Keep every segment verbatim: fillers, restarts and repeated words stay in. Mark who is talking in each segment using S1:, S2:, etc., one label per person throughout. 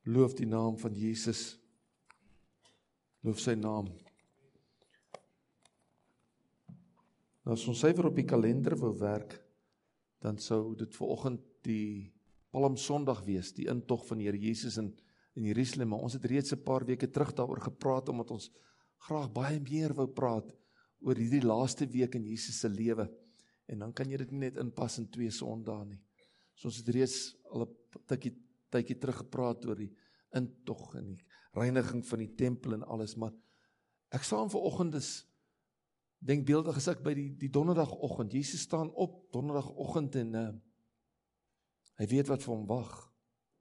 S1: Loof die naam van Jesus. Loof sy naam. Nou as ons suiwer op die kalender wou werk, dan sou dit vanoggend die Palmsondag wees, die intog van die Here Jesus in, in Jerusalem. Maar ons het reeds 'n paar weke terug daaroor gepraat, omdat ons graag baie meer wou praat oor hierdie laaste week in Jesus se lewe. En dan kan jy dit nie net inpas in twee Sondae nie. So ons het reeds al 'n tydjie tydjie terug gepraat oor die intog en die reiniging van die tempel en alles, maar ek staan vanoggend is denkbeeldig as ek by die, die donderdagoggend, Jesus staan op donderdagoggend en uh, hy weet wat vir hom wag.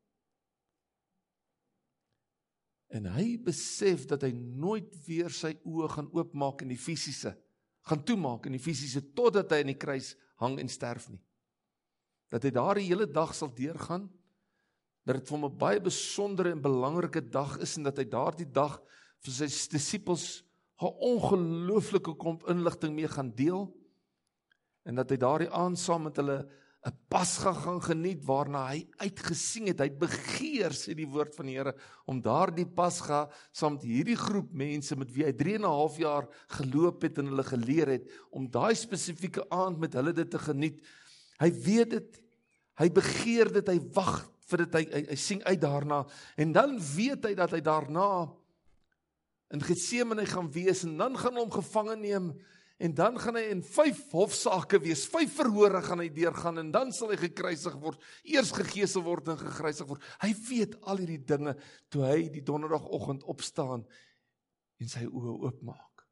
S1: En hy besef dat hy nooit weer sy oë gaan oopmaak in die fisiese, gaan toemaak in die fisiese, totdat hy in die kruis hang en sterf nie. Dat hy daar die hele dag sal deurgaan, dat dit vir hom 'n baie besondere en belangrike dag is, en dat hy daar die dag vir sy disippels 'n ongelooflike klomp inligting mee gaan deel, en dat hy daar die aand saam met hulle 'n Pasga gaan geniet, waarna hy uitgesien het, hy het begeer, sê die woord van die Here, om daar die Pasga, saam met hierdie groep mense, met wie hy drie en 'n half jaar geloop het, en hulle geleer het, om daai spesifieke aand met hulle dit te geniet. Hy weet dit, hy begeer dit, hy wag vir dit, hy, hy, hy sien uit daarna, en dan weet hy dat hy daarna in Getsemane gaan wees, en dan gaan hy hom gevange neem, en dan gaan hy in vyf hofsaake wees, vyf verhore gaan hy deurgaan, en dan sal hy gekruisig word, eers gegeesel word en gekruisig word. Hy weet al hierdie dinge, toe hy die donderdagoggend opstaan, en sy oë oopmaak.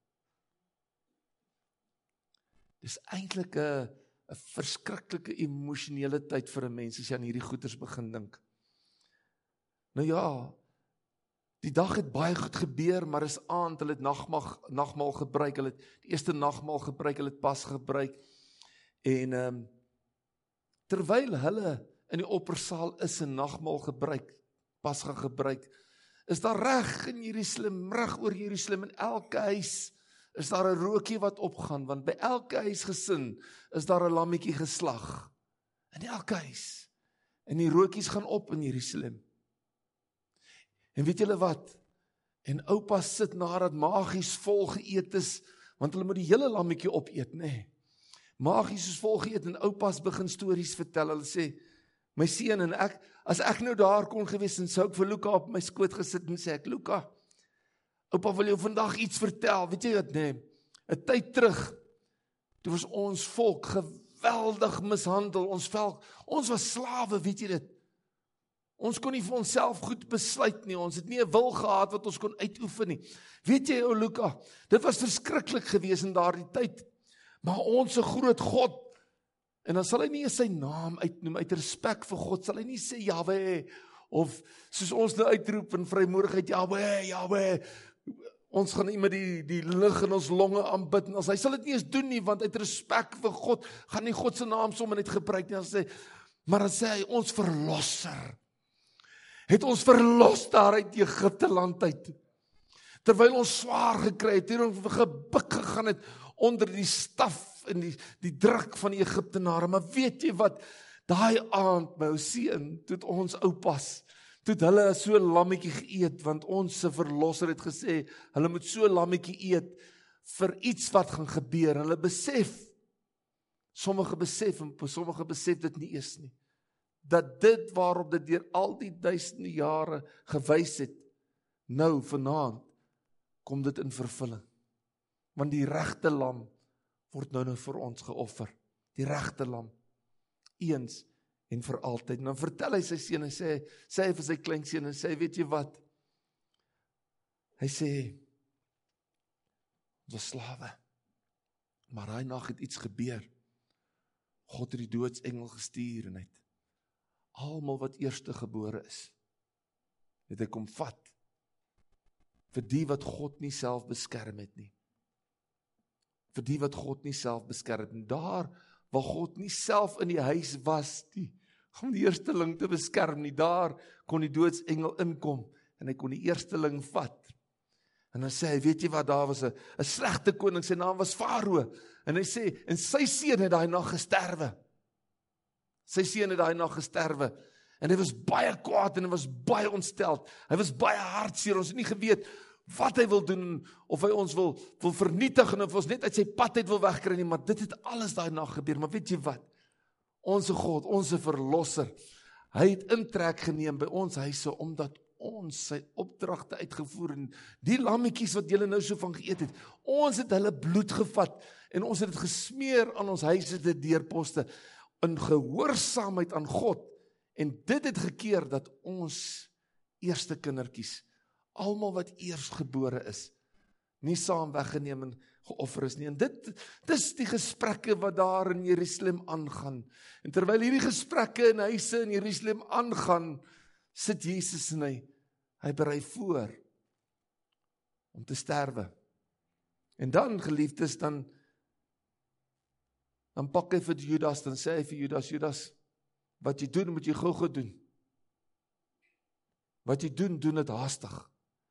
S1: Dis eintlik 'n 'n verskriklike emosionele tyd vir 'n mens, as jy aan hierdie goeters begin dink. Nou ja, die dag het baie goed gebeur, maar is aand, hulle het nagmaal, nagmaal gebruik, hulle het die eerste nagmaal gebruik, hulle het pas gebruik, en um, terwyl hulle in die oppersaal is en nagmaal gebruik, pas gaan gebruik, is daar reg in Jerusalem, reg oor Jerusalem, in elke huis, is daar 'n rookie wat opgaan, want by elke huisgesin is daar 'n lammetjie geslag, in elke huis, en die rookies gaan op in Jerusalem. En weet julle wat? En oupa sit nadat magies vol geëet is, want hulle moet die hele lammetjie opeet, nê. Nee. Magies is vol geëet, en oupas begin stories vertel. Hulle sê, my seun, en ek, as ek nou daar kon gewees, en sou ek vir Luka op my skoot gesit, en sê ek, Luka, oupa wil jou vandag iets vertel, weet jy wat, nee, 'n tyd terug, toe was ons volk geweldig mishandel, ons volk, ons was slawe, weet jy dit, ons kon nie vir onsself goed besluit nie, ons het nie 'n wil gehad wat ons kon uitoefen nie. Weet jy, o Luka, dit was verskriklik gewees in daardie tyd, maar ons 'n groot God, en dan sal hy nie sy naam uitnoem, uit respek vir God, sal hy nie sê Jahweh, of soos ons nou uitroep in vrymoedigheid, Jahweh, Jahweh, ons gaan nie met die, die lig in ons longe aanbid, en as hy sal dit nie eens doen nie, want uit respek vir God, gaan nie God se naam sommer net gebruik nie, sê, maar dan sê hy, ons verlosser, het ons verlos daar uit Egipte land uit, terwyl ons swaar gekry het, terwyl ons gebuk gegaan het, onder die staf, en die, die druk van die Egiptenare, maar weet jy wat, daai aand, my ou seun, toe ons oupas, toe hulle so 'n lammetjie geëet, want ons se verlosser het gesê, hulle moet so 'n lammetjie eet, vir iets wat gaan gebeur, hulle besef, sommige besef, en sommige besef dit nie eens nie, dat dit waarop dit deur al die duisende jare gewys het, nou vanaand, kom dit in vervulling, want die regte lam, word nou nou vir ons geoffer, die regte lam, eens en vir altyd. En dan vertel hy sy seun, en sê, sê hy vir sy kleinseun, en sê, weet jy wat? Hy sê, ons was slawe, maar daai nag het iets gebeur. God het die doodsengel gestuur, en het almal wat eerste gebore is, het hy kom vat, vir die wat God nie self beskerm het nie, vir die wat God nie self beskerm het, en daar, waar God nie self in die huis was, die, om die eersteling te beskerm nie, daar kon die doodsengel inkom, en hy kon die eersteling vat, en dan sê hy, weet jy wat, daar was 'n 'n slegte koning, sy naam was Farao, en hy sê, en sy seun het daai nag gesterwe, sy seun het daai nag gesterwe, En hy was baie kwaad en hy was baie ontsteld. Hy was baie hartseer. Ons het nie geweet wat hy wil doen, of hy ons wil, wil vernietig, en of ons net uit sy pad uit wil wegkry nie, maar dit het alles daai nag gebeur. Maar weet jy wat? Onse God, onse verlosser, hy het intrek geneem by ons huise, omdat ons sy opdragte uitgevoer, en die lammetjies wat julle nou so van geëet het, ons het hulle bloed gevat, en ons het dit gesmeer aan ons huise te deurposte, in gehoorsaamheid aan God, en dit het gekeer dat ons eerste kindertjies, almal wat eersgebore is, nie saam weggeneem en geoffer is nie. En dit, dis die gesprekke wat daar in Jerusalem aangaan. En terwyl hierdie gesprekke in huise in Jerusalem aangaan, sit Jesus en hy, hy berei voor om te sterwe. En dan, geliefdes, dan dan pak hy vir Judas, dan sê hy vir Judas, Judas, wat jy doen, moet jy gou-gou doen. Wat jy doen, doen dit haastig.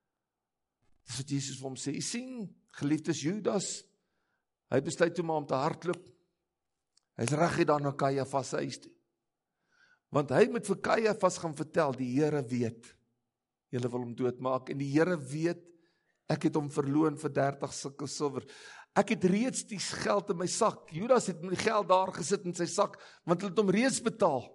S1: Dis wat Jesus vir hom sê. Jy sien, geliefdes, Judas, hy besluit toe maar om te hardloop. Hy's reg daar na Kajafas se huis toe. Want hy moet vir Kajafas gaan vertel, die Here weet, julle wil hom doodmaak, en die Here weet, ek het hom verloon vir dertig sikkel silwer. Ek het reeds die geld in my sak. Judas het met die geld daar gesit in sy sak, want hy het hom reeds betaal.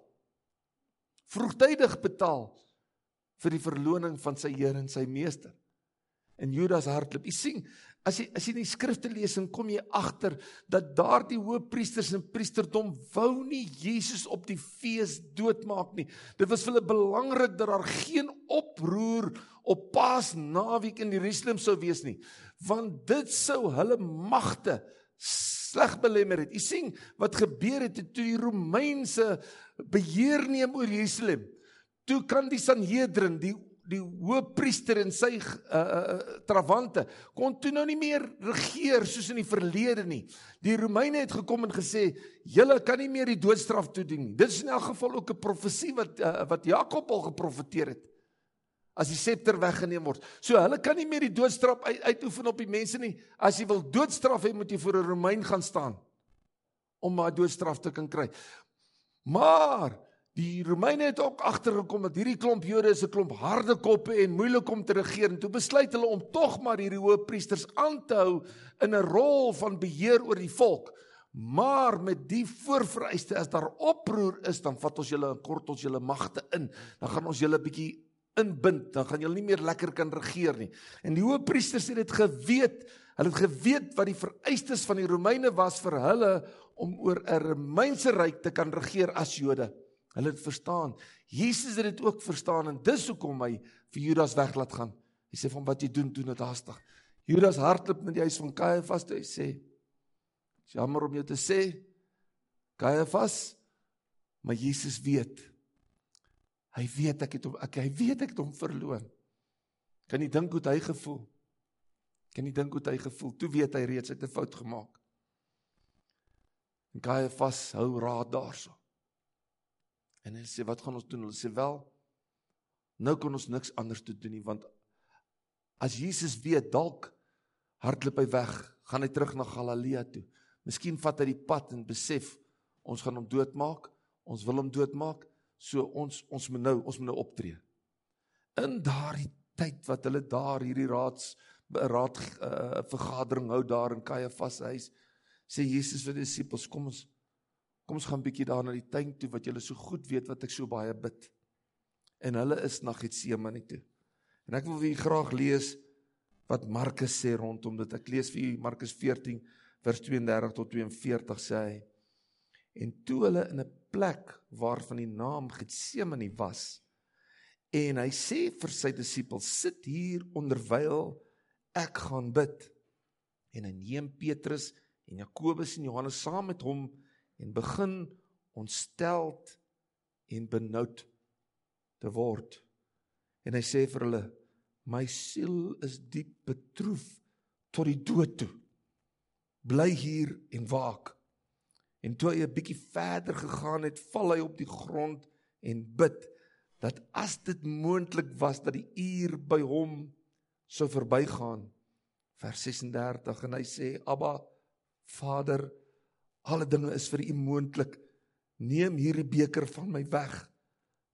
S1: Vroegtydig betaal vir die verloning van sy Here en sy meester. En Judas hardloop. Jy sien, as jy, as jy die skrifte lees, en kom jy agter, dat daar die hoëpriesters en priesterdom wou nie Jesus op die fees doodmaak nie. Dit was vir hulle belangrik, dat daar geen oproer op Paasnaweek in Jerusalem sou wees nie, want dit sou hulle magte sleg belemmer het. Jy sien, wat gebeur het, toe die Romeinse beheer neem oor Jerusalem, toe kan die Sanhedrin, die die hoëpriester en sy uh, uh, trawante, kon toe nou nie meer regeer soos in die verlede nie. Die Romeine het gekom en gesê, julle kan nie meer die doodstraf toedien nie. Dit is in elk geval ook 'n profesie wat, uh, wat Jakob al geprofeteer het, as die scepter weggeneem word. So hulle kan nie meer die doodstraf uit, uitoefen op die mense nie. As jy wil doodstraf hê, moet jy voor 'n Romein gaan staan, om maar doodstraf te kan kry. Maar die Romeine het ook agtergekom dat hierdie klomp Jode is 'n klomp harde koppe en moeilik om te regeer, en toe besluit hulle om tog maar hierdie hoëpriesters aan te hou in 'n rol van beheer oor die volk. Maar met die voorvereiste, as daar oproer is, dan vat ons julle en kort ons julle magte in. Dan gaan ons julle bietjie inbind, dan gaan julle nie meer lekker kan regeer nie. En die hoëpriesters het dit geweet, hulle het geweet wat die vereistes van die Romeine was vir hulle om oor 'n Romeinse ryk te kan regeer as Jode. Hulle het verstaan. Jesus het dit ook verstaan, en dis hoekom hy vir Judas weg laat gaan. Hy sê van wat jy doen, doen dit haastig. Judas hardloop na die huis van Kajafas toe, hy sê, is jammer om jou te sê, Kajafas, maar Jesus weet, hy weet ek het hom, ek, hy weet ek het hom verloon. Kan jy dink hoe hy gevoel? Kan jy dink hoe hy gevoel? Toe weet hy reeds, hy het 'n fout gemaak. En Kajafas hou raad daarso. En hy sê, wat gaan ons doen? Hulle sê, wel, nou kan ons niks anders te doen nie, want as Jesus weet, dalk hardloop hy weg, gaan hy terug na Galilea toe. Miskien vat hy die pad en besef, ons gaan hom doodmaak, ons wil hom doodmaak, so ons, ons moet nou, ons moet nou optree. In daardie tyd wat hulle daar, hierdie raads, raad, uh, vergadering hou daar in Kajafas se huis, sê Jesus vir die disippels, kom ons, kom ons gaan bietjie daar na die tuin toe, wat julle so goed weet, wat ek so baie bid. En hulle is na Getsemane toe. En ek wil vir julle graag lees, wat Markus sê rondom dit. Ek lees vir julle Markus veertien, vers tweeëndertig tot tweeënveertig, sê hy, en toe hulle in 'n plek, waarvan die naam Getsemane was, en hy sê vir sy disippels, sit hier onderwyl ek gaan bid. En hy neem Petrus en Jakobus en Johannes saam met hom, en begin ontsteld en benoud te word. En hy sê vir hulle, my siel is diep betroef tot die dood toe. Bly hier en waak. En toe hy 'n bietjie verder gegaan het, val hy op die grond en bid, dat as dit moontlik was, dat die uur by hom sou verbygaan. Vers sesendertig, en hy sê, Abba, Vader, alle dinge is vir u moontlik, neem hierdie beker van my weg,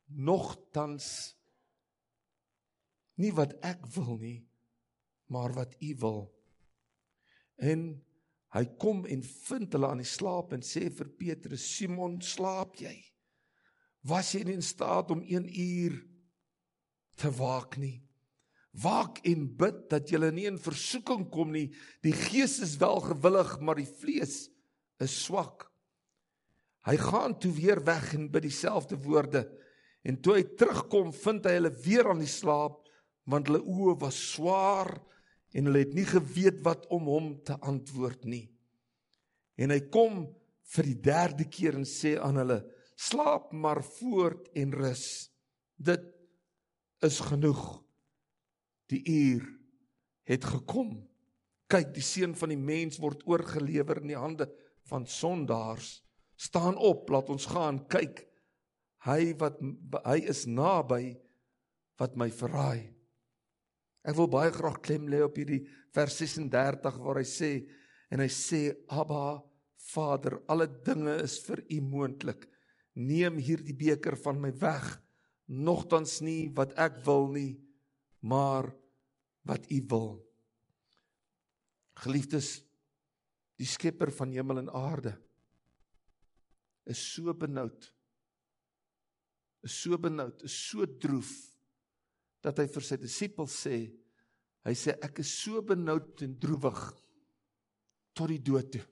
S1: nogtans nie wat ek wil nie, maar wat U wil. En hy kom en vind hulle aan die slaap en sê vir Petrus, Simon, slaap jy? Was jy nie in staat om een uur te waak nie? Waak en bid dat julle nie in versoeking kom nie. Die gees is wel gewillig, maar die vlees is swak. Hy gaan toe weer weg en bid dieselfde woorde. En toe hy terugkom, vind hy hulle weer aan die slaap, want hulle oë was swaar en hulle het nie geweet wat om hom te antwoord nie. En hy kom vir die derde keer en sê aan hulle, slaap maar voort en rus. Dit is genoeg. Die uur het gekom. Kyk, die seun van die mens word oorgelewer in die hande van sondaars. Staan op, laat ons gaan, kyk. Hy wat hy is naby wat my verraai. Ek wil baie graag klem lê op hierdie vers ses en dertig waar hy sê, en hy sê, Abba, Vader, alle dinge is vir U moontlik. Neem hierdie beker van my weg, nogtans nie wat ek wil nie, maar wat U wil. Geliefdes, die skepper van hemel en aarde is so benoud, is so benoud, is so droef, dat hy vir sy disippels sê, hy sê, ek is so benoud en droewig, tot die dood toe.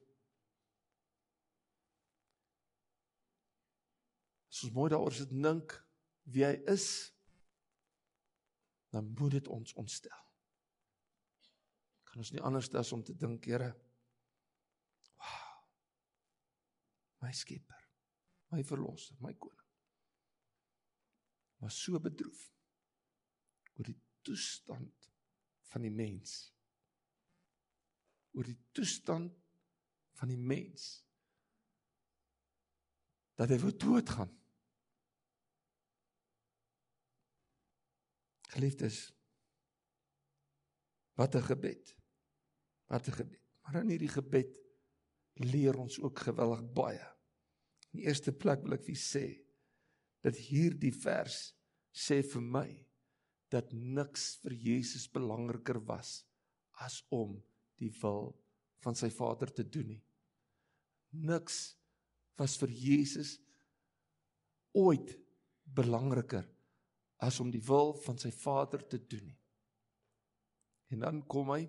S1: As ons mooi daaroor sit dink, wie hy is, dan moet dit ons ontstel. Kan ons nie anders as om te dink, Here, wow, my skepper, my verlosser, my koning, was so bedroef oor die toestand van die mens, oor die toestand van die mens, dat hy wou doodgaan. Geliefdes, wat 'n gebed, wat 'n gebed. Maar in hierdie gebed leer ons ook geweldig baie. In die eerste plek wil ek vir sê, dat hierdie vers sê vir my, dat niks vir Jesus belangriker was, as om die wil van sy Vader te doen nie. Niks was vir Jesus ooit belangriker, as om die wil van sy Vader te doen nie. En dan kom hy,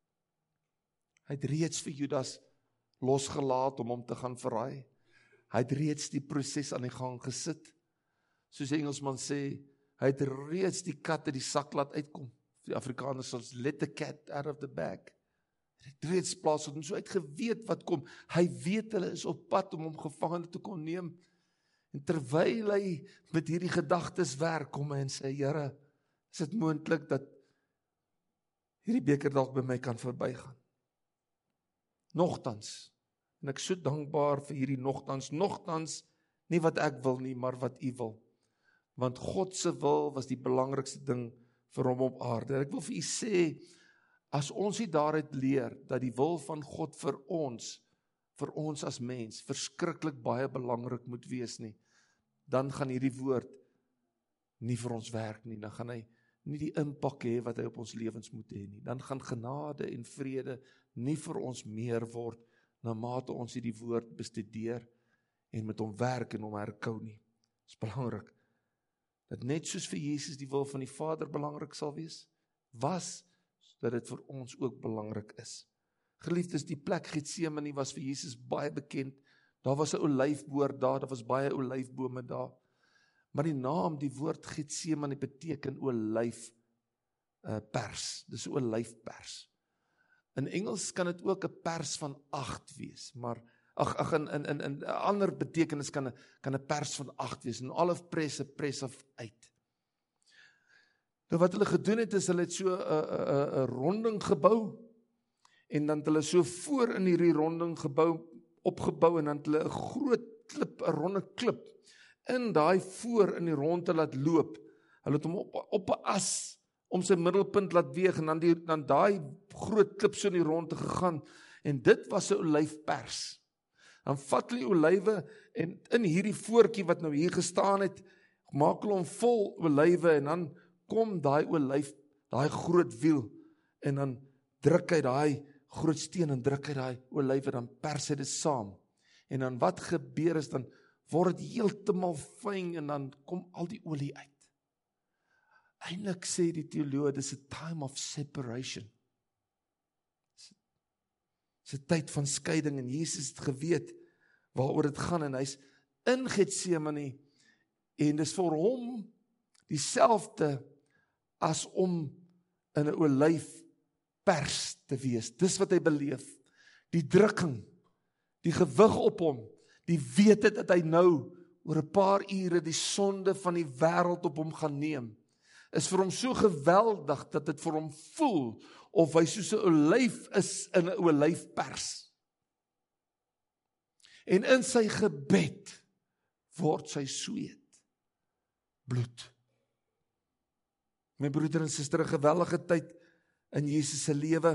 S1: hy het reeds vir Judas losgelaat om hom te gaan verraai. Hy het reeds die proses aan die gang gesit. Soos die Engelsman sê, hy het reeds die kat uit die sak laat uitkom. Die Afrikaners sal let the cat out of the bag. Hy het reeds plaas en so uit geweet wat kom. Hy weet hulle is op pad om hom gevangene te kon neem. En terwyl hy met hierdie gedagtes werk, kom hy en sê, Here, is dit moontlik dat hierdie beker dalk by my kan verbygaan? Nogtans, en ek is so dankbaar vir hierdie nogtans, nogtans, nie wat ek wil nie, maar wat U wil. Want God se wil was die belangrikste ding vir hom op aarde. Ek wil vir U sê, as ons nie daaruit leer, dat die wil van God vir ons, vir ons as mens, verskriklik baie belangrik moet wees nie, dan gaan hierdie woord nie vir ons werk nie, dan gaan hy nie die impak hê wat hy op ons lewens moet hê nie, dan gaan genade en vrede nie vir ons meer word, na mate ons hierdie woord bestudeer, en met hom werk en hom herkou nie. Dit is belangrik, dat net soos vir Jesus die wil van die Vader belangrik sal wees, was, dat dit vir ons ook belangrik is. Geliefdes, die plek Getsemane was vir Jesus baie bekend. Daar was 'n olyfboom daar, daar was baie olyfbome daar. Maar die naam, die woord Getsemane beteken olyf uh, pers. Dis 'n olyfpers. In Engels kan dit ook 'n pers van agt wees, maar ag ag in in in 'n ander betekenis kan 'n kan 'n pers van agt wees. En olive press 'n press of uit. Nou wat hulle gedoen het is hulle het so 'n 'n 'n ronding gebou. En dan het hulle so voor in hierdie ronding gebou, opgebou, en dan het hulle 'n groot klip, 'n ronde klip, in daai voor in die ronde laat loop. Hulle het hom op, op 'n as, om sy middelpunt laat weeg, en dan, die, dan daai groot klip so in die ronde gegaan, en dit was 'n olyfpers. Dan vat hulle die olywe, en in hierdie voortjie wat nou hier gestaan het, maak hulle hom vol olywe en dan kom daai olyf, daai groot wiel en dan druk hy daai groot steen en druk hy daai olywe, dan pers hy dit saam. En dan wat gebeur is, dan word dit heeltemal fyn en dan kom al die olie uit. Eintlik sê die teoloog, dis 'n time of separation. Dis 'n tyd van skeiding en Jesus het geweet waaroor dit gaan en hy's in Getsemane en dis vir hom dieselfde as om in 'n olyfpers te wees. Dis wat hy beleef. Die drukking, die gewig op hom, die weet het dat hy nou oor 'n paar ure die sonde van die wêreld op hom gaan neem, is vir hom so geweldig dat dit vir hom voel of hy soos 'n olyf is in 'n olyfpers. En in sy gebed word sy sweet bloed. My broeder en suster, 'n geweldige tyd in Jesus se lewe.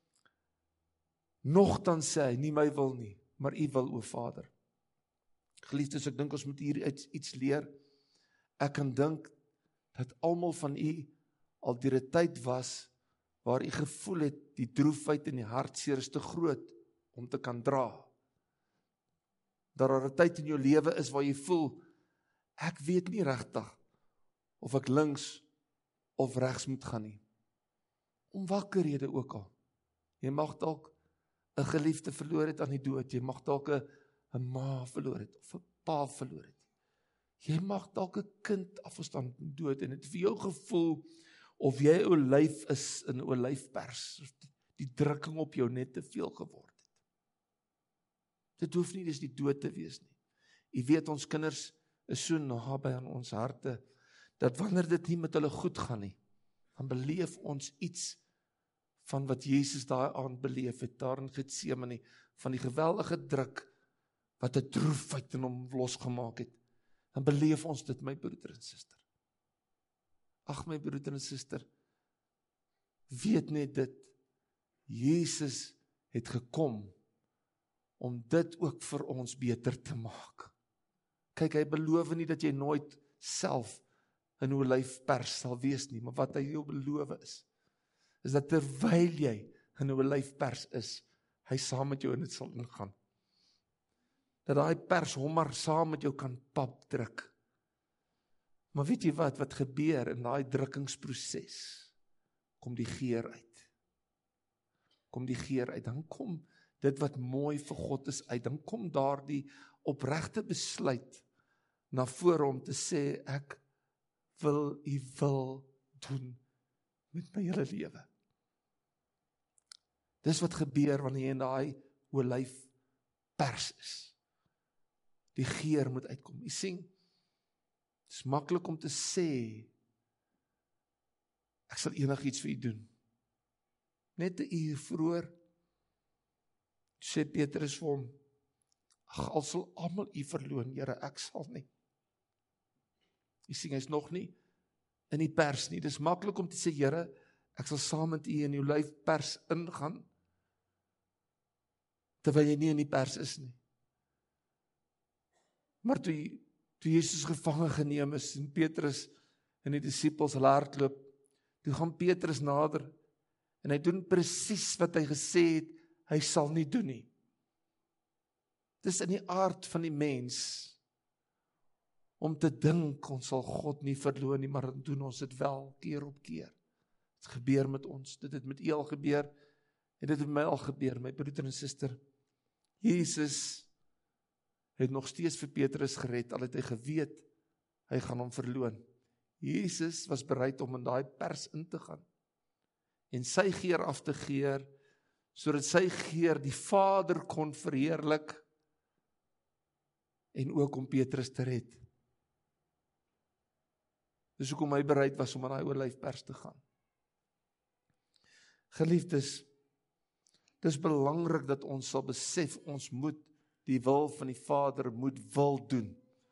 S1: Nogtans sê hy, nie my wil nie, maar u wil, o Vader. Geliefdes, ek dink ons moet hier iets leer. Ek kan dink dat almal van u al deur 'n tyd was waar u gevoel het die droefheid en die hartseer is te groot om te kan dra. Dat daar 'n tyd in jou lewe is waar jy voel, ek weet nie regtig of ek links of regs moet gaan nie. Om watter rede ook al. Jy mag dalk 'n geliefde verloor het aan die dood, jy mag dalk 'n 'n ma verloor het of 'n pa verloor het. Jy mag dalk 'n kind afgestaan van dood en het vir jou gevoel of jy 'n olyf is in 'n olyfpers, die drukking op jou net te veel geword het. Dit hoef nie dis die dood te wees nie. Jy weet ons kinders is so naby aan ons harte dat wanneer dit nie met hulle goed gaan nie, dan beleef ons iets van wat Jesus daai aand beleef het, daar in Getsemane, van die geweldige druk wat 'n droefheid in hom losgemaak het. Dan beleef ons dit, my broeder en suster. Ag my broeder en suster, weet net dit, Jesus het gekom om dit ook vir ons beter te maak. Kyk, hy beloof nie dat jy nooit self in 'n olyfpers sal wees nie, maar wat hy jou beloof is, is dat terwyl jy in 'n olyfpers is, hy saam met jou in dit sal ingaan. Dat daai pers hom maar saam met jou kan pap druk. Maar weet jy wat, wat gebeur in daai drukkingsproses? Kom die geur uit. Kom die geur uit, dan kom dit wat mooi vir God is uit, dan kom daar die opregte besluit na vore om te sê, ek wil u wil doen met my hele lewe. Dis wat gebeur wanneer jy in daai olyfpers is. Die geur moet uitkom. Jy sien, het is maklik om te sê, ek sal enigiets vir u doen. Net 'n uur vroeër, sê Petrus vir hom, ag, al sal almal u verloon, Here, ek sal nie. Jy sien, hy's nog nie in die pers nie. Dis maklik om te sê, Here, ek sal saam met u in die olyfpers ingaan, terwyl jy nie in die pers is nie. Maar toe, toe Jesus gevange geneem is, en Petrus en die disippels hulle hardloop, toe gaan Petrus nader, en hy doen presies wat hy gesê het, hy sal nie doen nie. Dis in die aard van die mens, om te dink, ons sal God nie verloon nie, maar dan doen ons dit wel, keer op keer. Het gebeur met ons, dit het met u al gebeur, en dit het met my al gebeur, my broeder en suster. Jesus het nog steeds vir Petrus gered, al het hy geweet, hy gaan hom verloon. Jesus was bereid om in daai pers in te gaan, en sy geur af te geur, sodat sy geur die Vader kon verheerlik, en ook om Petrus te red. Dis hoekom hy bereid was om in daai olyfpers te gaan. Geliefdes, dis belangrik dat ons sal besef, ons moet die wil van die Vader moet wil doen.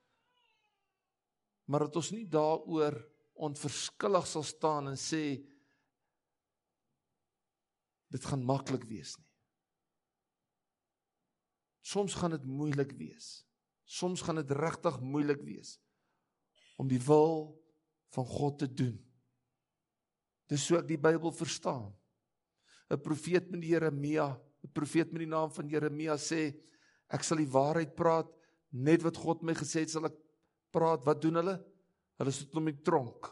S1: Maar dat ons nie daaroor onverskillig sal staan en sê, dit gaan maklik wees nie. Soms gaan dit moeilik wees. Soms gaan dit regtig moeilik wees. om die wil van God te doen. Dis so ek die Bybel verstaan. 'n Profeet met die Jeremia, 'n profeet met die naam van Jeremia sê, ek sal die waarheid praat, net wat God my gesê het, sal ek praat. Wat doen hulle? Hulle sit hom in die tronk.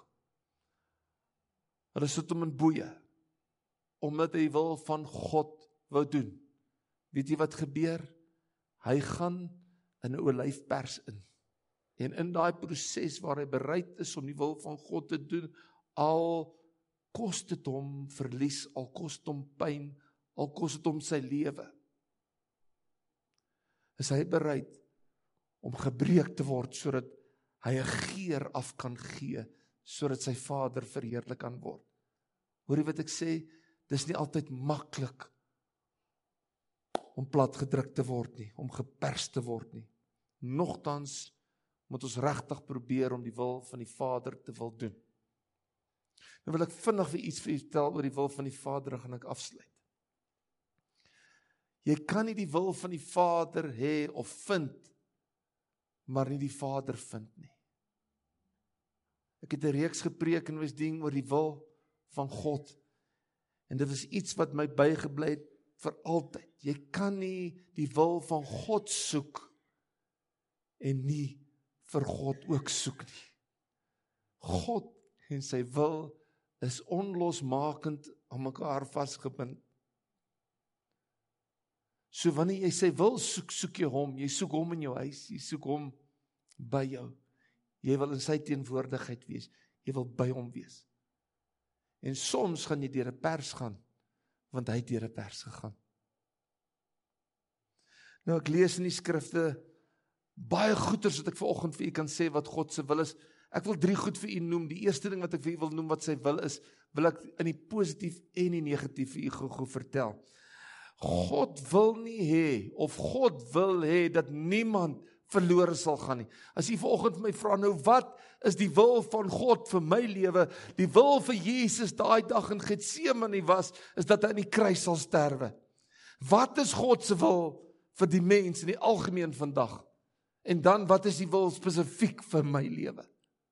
S1: Hulle sit hom in boeye, omdat hy wil van God wou doen. Weet jy wat gebeur? Hy gaan in 'n olyfpers in. En in daai proses waar hy bereid is om die wil van God te doen, al kos dit hom verlies, al kos dit hom pyn, al kos dit hom sy lewe, is hy bereid om gebreek te word, sodat hy 'n geur af kan gee, sodat sy Vader verheerlik kan word. Hoor jy wat ek sê? Dis nie altyd maklik om plat gedruk te word nie, om gepers te word nie. Nogtans moet ons regtig probeer om die wil van die Vader te wil doen. Nou wil ek vinnig vir iets vir u vertel oor die wil van die Vader, en gaan ek afsluit. Jy kan nie die wil van die Vader hê of vind, maar nie die Vader vind nie. Ek het 'n reeks gepreek en was ding oor die wil van God, en dit was iets wat my bygebly het vir altyd. Jy kan nie die wil van God soek, en nie vir God ook soek nie. God en sy wil is onlosmakend aan mekaar vasgebind. So wanneer jy sy wil soek, soek jy hom, jy soek hom in jou huis, jy soek hom by jou. Jy wil in sy teenwoordigheid wees, jy wil by hom wees. En soms gaan jy deur 'n pers gaan, want hy het deur 'n pers gegaan. Nou ek lees in die skrifte baie goeders wat ek vanoggend vir u kan sê wat God se wil is. Ek wil drie goed vir u noem. Die eerste ding wat ek vir u wil noem wat sy wil is, wil ek in die positief en die negatief vir u gou-gou vertel. God wil nie hê, of God wil hê dat niemand verlore sal gaan nie. As u vanoggend vir my vra, nou wat is die wil van God vir my lewe? Die wil vir Jesus daai dag in Getsemane was, is dat hy aan die kruis sal sterwe. Wat is God se wil vir die mens in die algemeen vandag? En dan, wat is die wil spesifiek vir my lewe?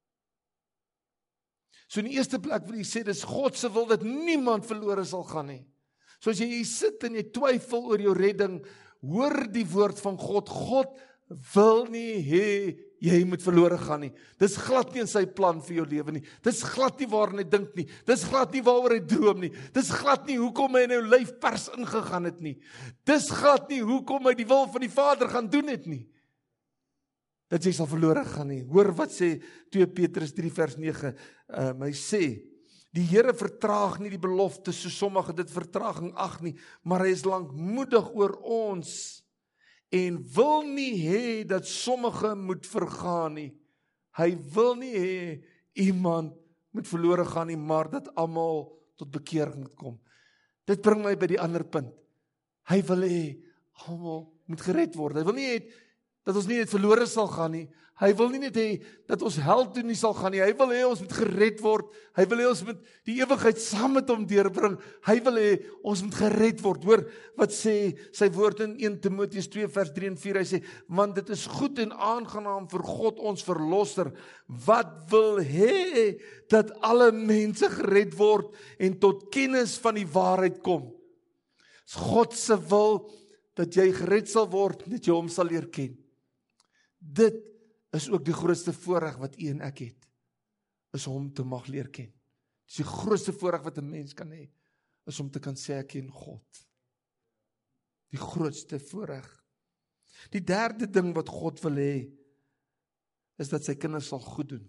S1: So in die eerste plek wil jy sê, dis God se wil dat niemand verlore sal gaan nie. So as jy hier sit en jy twyfel oor jou redding, hoor die woord van God. God wil nie hê jy moet verlore gaan nie. Dis glad nie in sy plan vir jou lewe nie. Dis glad nie waarin hy dink nie. Dis glad nie waaroor hy droom nie. Dis glad nie hoekom hy in jou lyf pers ingegaan het nie. Dis glad nie hoekom hy die wil van die Vader gaan doen het nie. Dat jy sal verlore gaan nie. Hoor wat sê twee Petrus drie vers nege. Um, hy sê, die Here vertraag nie die belofte, so sommige dit vertraging ag nie, maar hy is lankmoedig oor ons, en wil nie hê dat sommige moet vergaan nie. Hy wil nie hê iemand moet verlore gaan nie, maar dat almal tot bekering moet kom. Dit bring my by die ander punt. Hy wil hê almal moet gered word. Hy wil nie hê dat ons nie net verlore sal gaan nie. Hy wil nie net hê dat ons hel toe nie sal gaan nie. Hy wil hê ons moet gered word. Hy wil hê ons moet die ewigheid saam met hom deurbring. Hy wil hê ons moet gered word. Hoor wat sê sy woord in eerste Timoteus twee vers drie en vier. Hy sê, want dit is goed en aangenaam vir God ons verlosser, wat wil hê dat alle mense gered word en tot kennis van die waarheid kom. Dis God se wil dat jy gered sal word, dat jy hom sal leer ken. Dit is ook die grootste voorreg wat u en ek het, is om te mag leer ken. Dis die grootste voorreg wat 'n mens kan hê, is om te kan sê ek ken God. Die grootste voorreg. Die derde ding wat God wil hê, is dat sy kinders sal goed doen.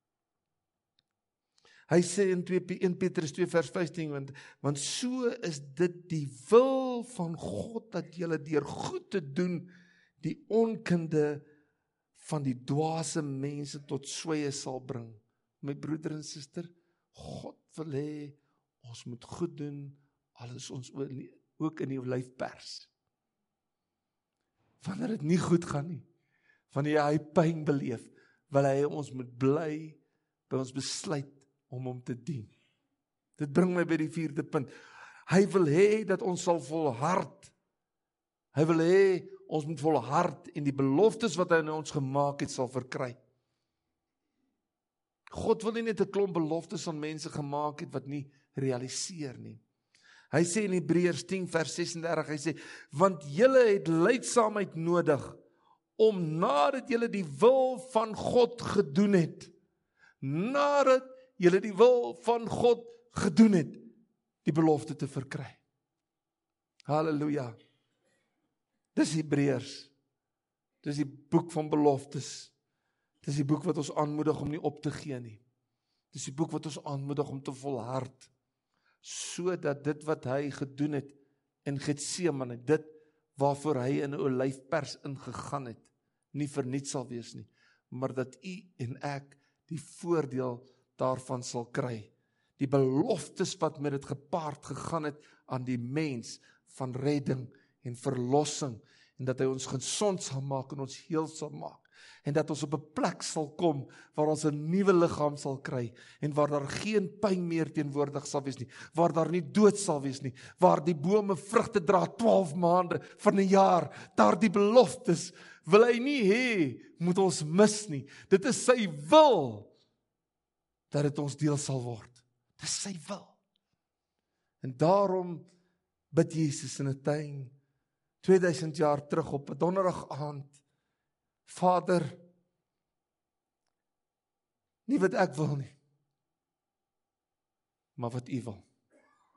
S1: Hy sê in eerste Petrus twee vers vyftien, want, want so is dit die wil van God, dat julle deur goed te doen, die onkunde van die dwaase mense tot sweye sal bring. My broeder en suster, God wil hê, ons moet goed doen, al is ons ook in die lyf pers. Wanneer dit nie goed gaan nie, wanneer hy pyn beleef, wil hy ons moet bly by ons besluit om hom te dien. Dit bring my by die vierde punt. Hy wil hê dat ons sal volhard. Hy wil hê ons moet volhard en die beloftes wat hy in ons gemaak het sal verkry. God wil nie net 'n klomp beloftes aan mense gemaak het wat nie realiseer nie. Hy sê in Hebreërs tien vers ses en dertig, hy sê, want julle het lydsaamheid nodig, om nadat julle die wil van God gedoen het, nadat julle die wil van God gedoen het, die belofte te verkry. Halleluja. Dis Hebreërs. Dis die boek van beloftes. Dis die boek wat ons aanmoedig om nie op te gee nie. Dis die boek wat ons aanmoedig om te volhard, sodat dit wat hy gedoen het in Getsemane, dit waarvoor hy in 'n olyfpers ingegaan het, nie verniet sal wees nie, maar dat u en ek die voordeel daarvan sal kry. Die beloftes wat met dit gepaard gegaan het aan die mens van redding en verlossing, en dat hy ons gesond sal maak en ons heel sal maak, en dat ons op 'n plek sal kom waar ons 'n nuwe liggaam sal kry, en waar daar geen pyn meer teenwoordig sal wees nie, waar daar nie dood sal wees nie, waar die bome vrugte dra twaalf maande van 'n jaar, daar die beloftes wil hy nie hê moet ons mis nie. Dit is sy wil dat dit ons deel sal word. Dit is sy wil. En daarom bid Jesus in 'n tuin tweeduisend jaar terug op 'n donderdag aand, Vader, nie wat ek wil nie, maar wat U wil.